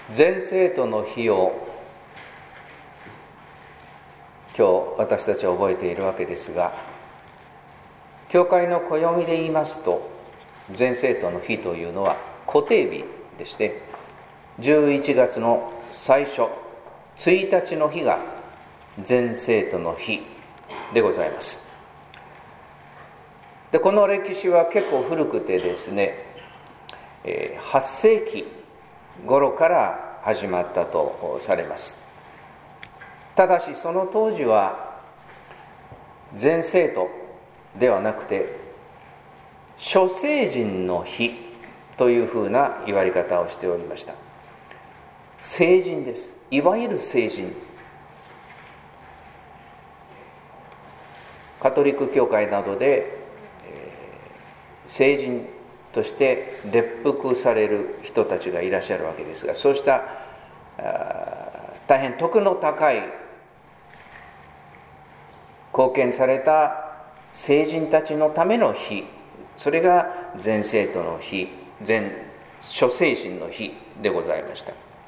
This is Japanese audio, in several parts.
全生徒の日を今日私たちは覚えているわけですが、教会の暦で言いますと、全生徒の日というのは固定日でして、11月の最初1日の日が全生徒の日でございます。でこの歴史は結構古くてですね、8世紀頃から始まったとされます。ただしその当時は全生徒ではなくて諸聖人の日というふうな言われ方をしておりました。聖人です。いわゆる聖人。カトリック教会などで、聖人として列伏される人たちがいらっしゃるわけですが、そうした大変徳の高い貢献された聖人たちのための日、それが全生徒の日、全諸聖人の日でございました。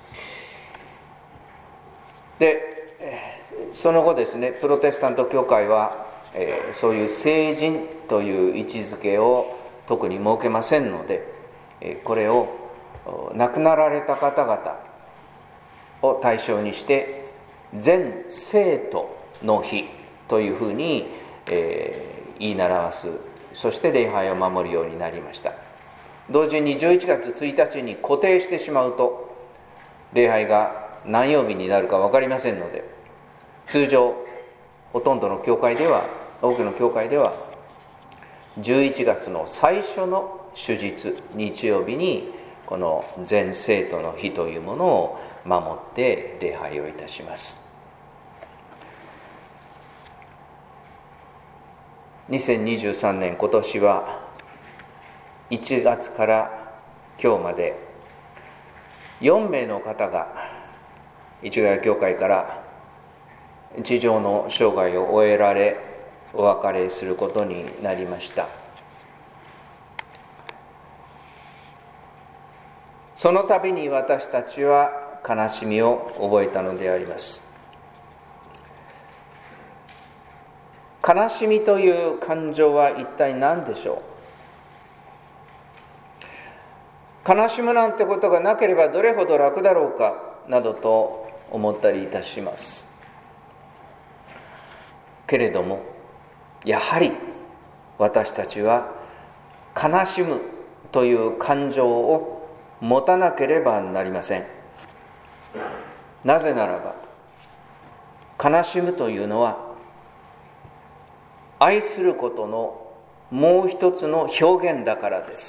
でその後ですね、プロテスタント教会は、そういう聖人という位置づけを特に設けませんので、これを亡くなられた方々を対象にして全生徒の日というふうに、言い習わす、そして礼拝を守るようになりました。同時に11月1日に固定してしまうと礼拝が何曜日になるか分かりませんので、通常ほとんどの教会では、多くの教会では11月の最初の主日日曜日にこの全生徒の日というものを守って礼拝をいたします。2023年今年は1月から今日まで4名の方が市ヶ谷教会から地上の生涯を終えられ、お別れすることになりました。その度に私たちは悲しみを覚えたのであります。悲しみという感情は一体何でしょう。悲しむなんてことがなければどれほど楽だろうかなどと思ったりいたします。けれどもやはり私たちは悲しむという感情を持たなければなりません。なぜならば悲しむというのは愛することのもう一つの表現だからです。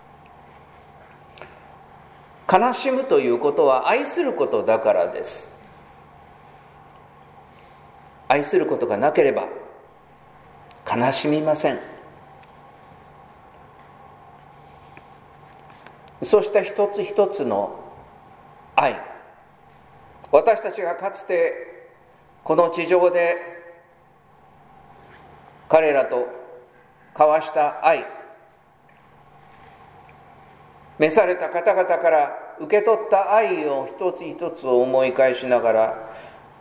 悲しむということは愛することだからです。愛することがなければ悲しみません。そうした一つ一つの愛、私たちがかつてこの地上で彼らと交わした愛、召された方々から受け取った愛を一つ一つを思い返しながら、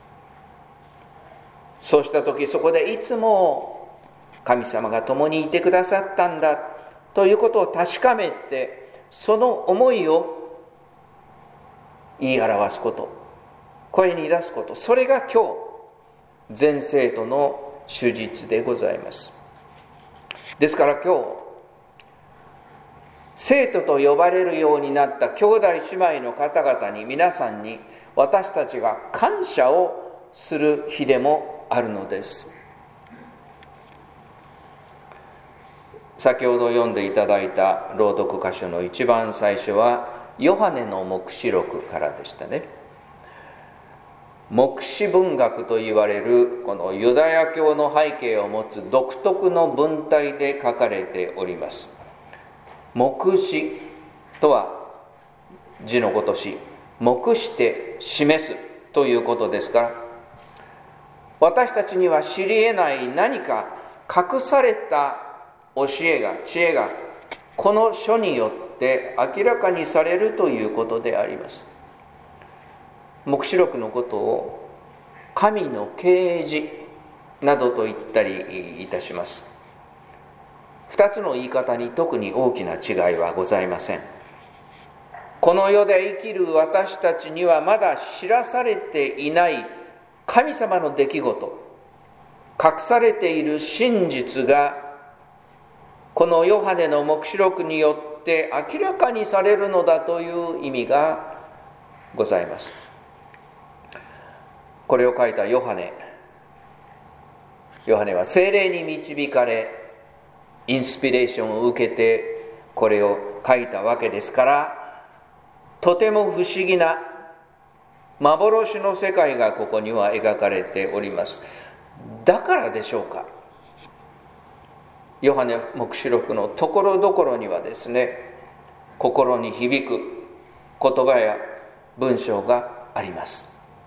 そうした時そこでいつも神様が共にいてくださったんだということを確かめて、その思いを言い表すこと、声に出すこと、それが今日全生徒の主日でございます。ですから今日生徒と呼ばれるようになった兄弟姉妹の方々に、皆さんに私たちが感謝をする日でもあるのです。先ほど読んでいただいた朗読箇所の一番最初はヨハネの黙示録からでしたね。黙示文学といわれるこのユダヤ教の背景を持つ独特の文体で書かれております。黙示とは字のごとし、黙して示すということですから、私たちには知り得ない何か隠された教えが、知恵がこの書によって明らかにされるということであります。 黙示録のことを神の啓示などと言ったりいたします。二つの言い方に特に大きな違いはございません。この世で生きる私たちにはまだ知らされていない神様の出来事、隠されている真実がこのヨハネの黙示録によって明らかにされるのだという意味がございます。これを書いたヨハネは聖霊に導かれインスピレーションを受けてこれを書いたわけですから、とても不思議な幻の世界がここには描かれております。だからでしょうか、ヨハネ黙示録のところどころにはですね、心に響く言葉や文章があります。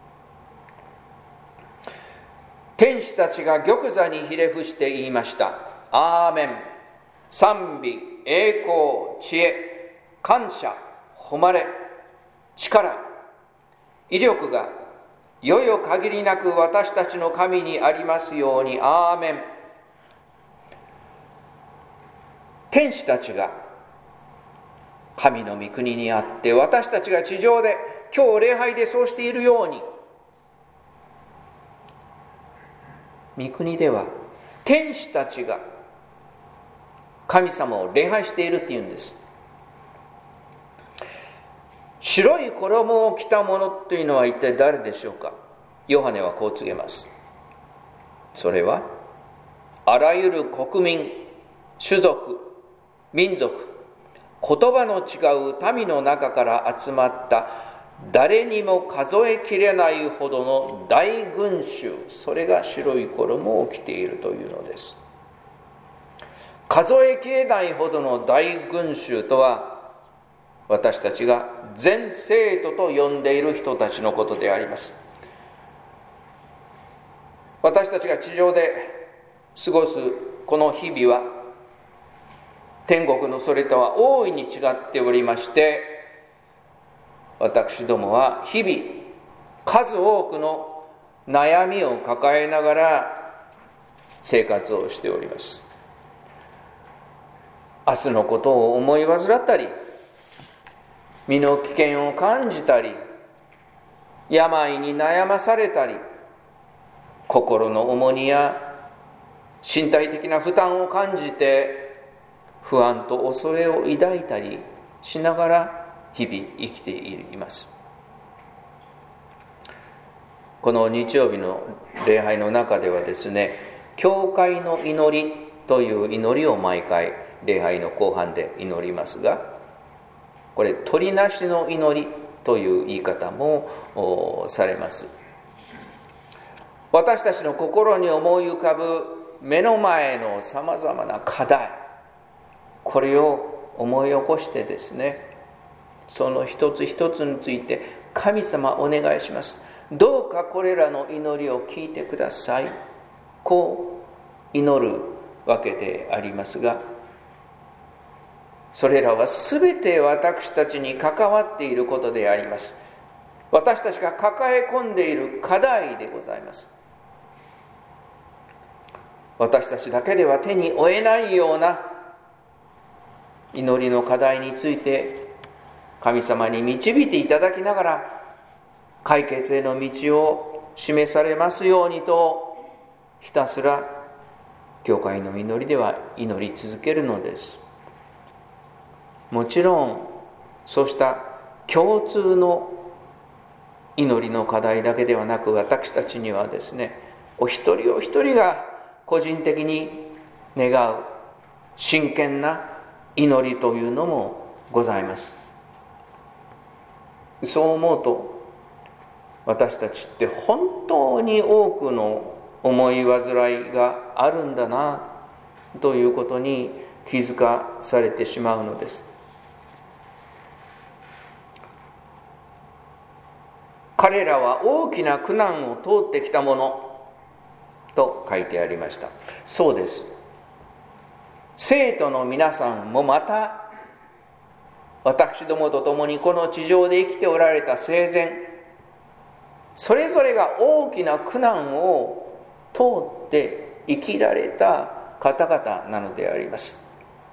天使たちが玉座にひれ伏して言いました。アーメン。賛美、栄光、知恵、感謝、誉れ、力、威力がいよいよ限りなく私たちの神にありますように。アーメン。天使たちが神の御国にあって、私たちが地上で今日礼拝でそうしているように、御国では天使たちが神様を礼拝しているっていうんです。白い衣を着た者というのは一体誰でしょうか。ヨハネはこう告げます。それはあらゆる国民、種族、民族、言葉の違う民の中から集まった誰にも数えきれないほどの大群衆、それが白い衣を着ているというのです。数えきれないほどの大群衆とは、私たちが全生徒と呼んでいる人たちのことであります。私たちが地上で過ごすこの日々は、天国のそれとは大いに違っておりまして、私どもは日々数多くの悩みを抱えながら生活をしております。明日のことを思い煩ったり、身の危険を感じたり、病に悩まされたり、心の重荷や身体的な負担を感じて不安と恐れを抱いたりしながら日々生きています。この日曜日の礼拝の中ではですね、教会の祈りという祈りを毎回礼拝の後半で祈りますが、これ取りなしの祈りという言い方もされます。私たちの心に思い浮かぶ目の前のさまざまな課題、これを思い起こしてですね、その一つ一つについて神様お願いします、どうかこれらの祈りを聞いてください、こう祈るわけでありますが、それらは全て私たちに関わっていることであります。私たちが抱え込んでいる課題でございます。私たちだけでは手に負えないような祈りの課題について神様に導いていただきながら解決への道を示されますようにと、ひたすら教会の祈りでは祈り続けるのです。もちろんそうした共通の祈りの課題だけではなく、私たちにはですね、お一人お一人が個人的に願う真剣な祈りというのもございます。そう思うと、私たちって本当に多くの思い煩いがあるんだなということに気づかされてしまうのです。彼らは大きな苦難を通ってきたものと書いてありました。そうです。生徒の皆さんもまた私どもと共にこの地上で生きておられた生前、 それぞれが大きな苦難を通って生きられた方々なのであります。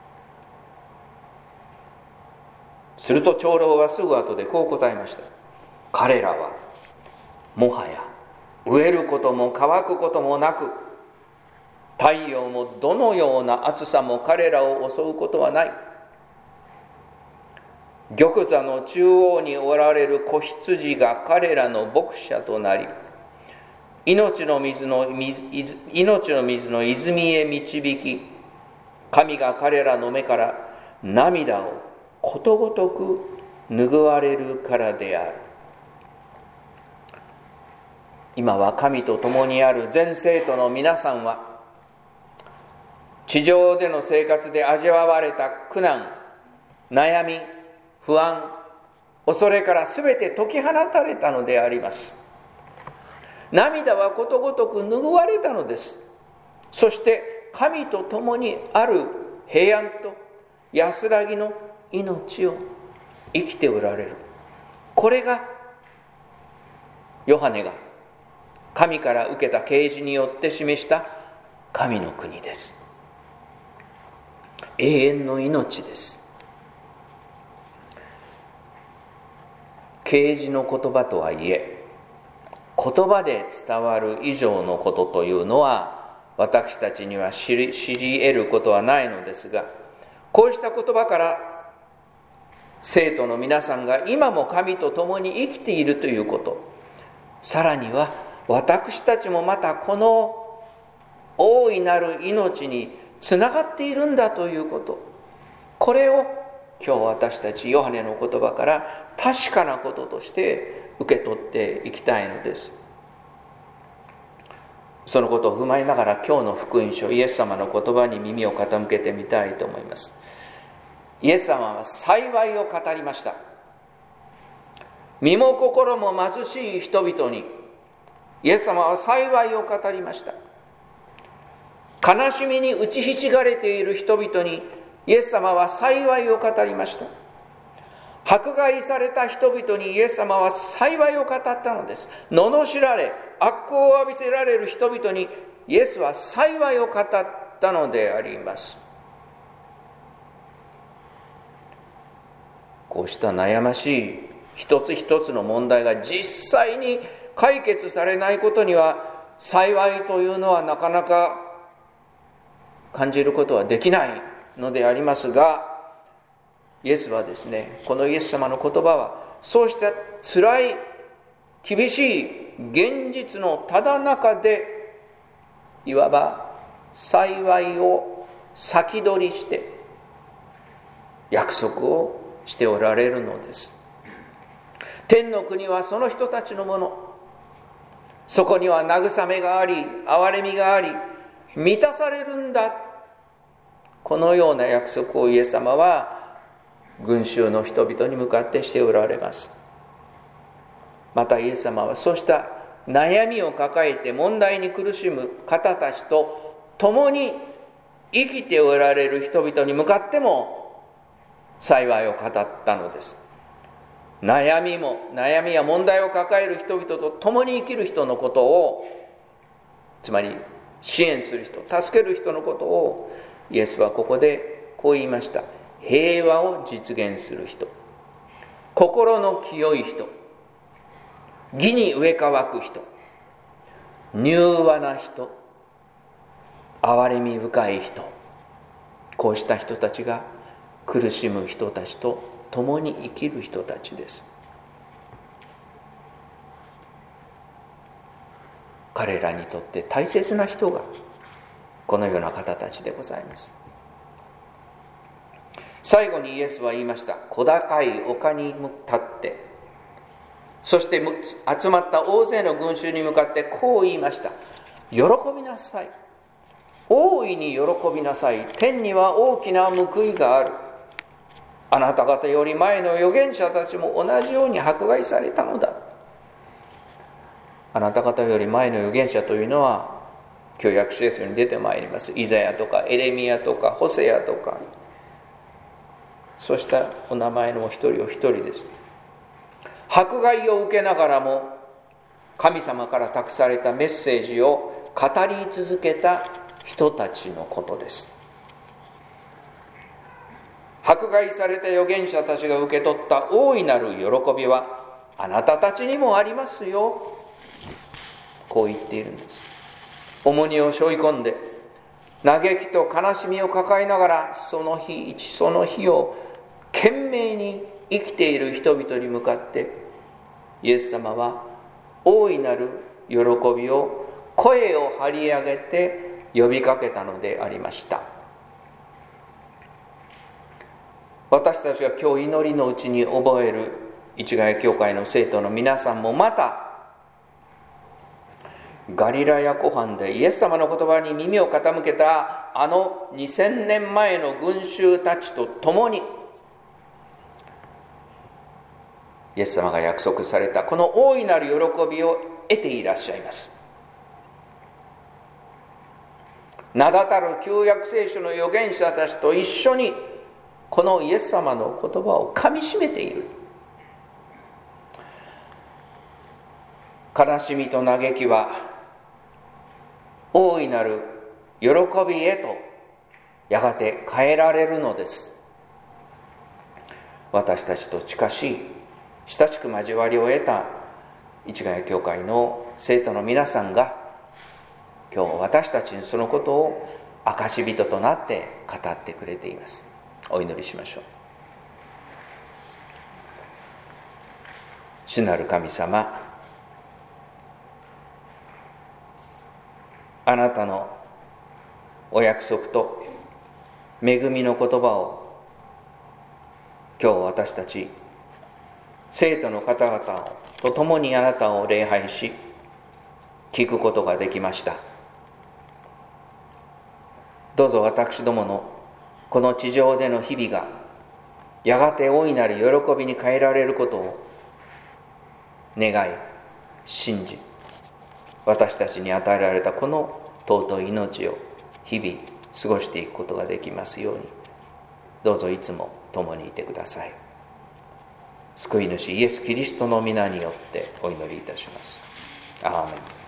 すると長老はすぐ後でこう答えました。彼らはもはや飢えることも乾くこともなく、太陽もどのような暑さも彼らを襲うことはない。玉座の中央におられる子羊が彼らの牧者となり、命の水の泉へ導き、神が彼らの目から涙をことごとく拭われるからである。今は神と共にある全生徒の皆さんは、地上での生活で味わわれた苦難、悩み、不安、恐れからすべて解き放たれたのであります。涙はことごとく拭われたのです。そして神と共にある平安と安らぎの命を生きておられる。これがヨハネが神から受けた啓示によって示した神の国です。永遠の命です。啓示の言葉とはいえ、言葉で伝わる以上のことというのは私たちには知り得ることはないのですが、こうした言葉から生徒の皆さんが今も神と共に生きているということ、さらには私たちもまたこの大いなる命につながっているんだということ、これを今日私たちヨハネの言葉から確かなこととして受け取っていきたいのです。そのことを踏まえながら今日の福音書、イエス様の言葉に耳を傾けてみたいと思います。イエス様は幸いを語りました。身も心も貧しい人々にイエス様は幸いを語りました。悲しみに打ちひしがれている人々にイエス様は幸いを語りました。迫害された人々にイエス様は幸いを語ったのです。罵られ悪行を浴びせられる人々にイエスは幸いを語ったのであります。こうした悩ましい一つ一つの問題が実際に解決されないことには、幸いというのはなかなか感じることはできないのでありますが、イエスはですね、このイエス様の言葉はそうした辛い厳しい現実のただ中で、いわば幸いを先取りして約束をしておられるのです。天の国はその人たちのもの、そこには慰めがあり憐れみがあり満たされるんだ、このような約束をイエス様は群衆の人々に向かってしておられます。またイエス様はそうした悩みを抱えて問題に苦しむ方たちと共に生きておられる人々に向かっても幸いを語ったのです。悩みや問題を抱える人々と共に生きる人のことを、つまり支援する人、助ける人のことをイエスはここでこう言いました。平和を実現する人、心の清い人、義に植え替く人、柔和な人、憐れみ深い人、こうした人たちが苦しむ人たちと共に生きる人たちです。彼らにとって大切な人がこのような方たちでございます。最後にイエスは言いました。小高い丘に立って、そして集まった大勢の群衆に向かってこう言いました。喜びなさい、大いに喜びなさい、天には大きな報いがある。あなた方より前の預言者たちも同じように迫害されたのだ。あなた方より前の預言者というのは旧約聖書に出てまいります。イザヤとかエレミヤとかホセヤとか、そうしたお名前のお一人お一人です。迫害を受けながらも神様から託されたメッセージを語り続けた人たちのことです。迫害された預言者たちが受け取った大いなる喜びはあなたたちにもありますよ。こう言っているんです。重荷を背負い込んで嘆きと悲しみを抱えながらその日一その日を懸命に生きている人々に向かってイエス様は大いなる喜びを声を張り上げて呼びかけたのでありました。私たちが今日祈りのうちに覚える市ヶ谷教会の生徒の皆さんもまたガリラヤ湖畔でイエス様の言葉に耳を傾けたあの2000年前の群衆たちと共にイエス様が約束されたこの大いなる喜びを得ていらっしゃいます。名だたる旧約聖書の預言者たちと一緒にこのイエス様の言葉をかみしめている。悲しみと嘆きは大いなる喜びへとやがて変えられるのです。私たちと近しい親しく交わりを得た市ヶ谷教会の生徒の皆さんが今日私たちにそのことを証人となって語ってくれています。お祈りしましょう。主なる神様、あなたのお約束と恵みの言葉を今日私たち生徒の方々と共にあなたを礼拝し聞くことができました。どうぞ私どものこの地上での日々がやがて大いなる喜びに変えられることを願い信じ、私たちに与えられたこの尊い命を日々過ごしていくことができますように、どうぞいつも共にいてください。救い主イエス・キリストの皆によってお祈りいたします。アーメン。